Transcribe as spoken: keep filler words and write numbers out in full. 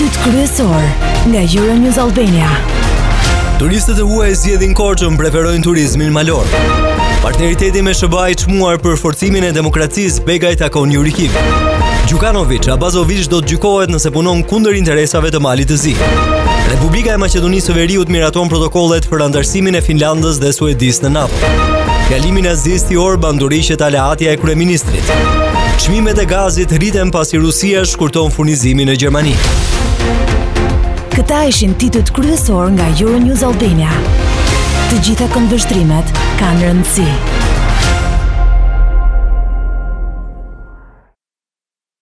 Titullit kryesor nga Euronews Albania. Turistët e huaj zgjedhin Korçën, preferojnë turizmin malor. Partneriteti me SBA i çmuar për forcimin e demokracisë Begaj takon Jurikiv. Gjukanovic, Abazovic do të gjykohet nëse punon kundër interesave të Malit të Zi. Republika e Maqedonisë së Veriut miraton protokollet për anëtarësimin e Finlandës dhe Suedisë në NATO. Fjalimin e Azisti Orban duriqet aleatja e kryeministrit. Çmimet e gazit rriten pasi Rusia shkurton furnizimin në Gjermani. Këta ishin titujt kryesor nga Euronews Albania. Të gjitha këndvështrimet kanë rëndësi.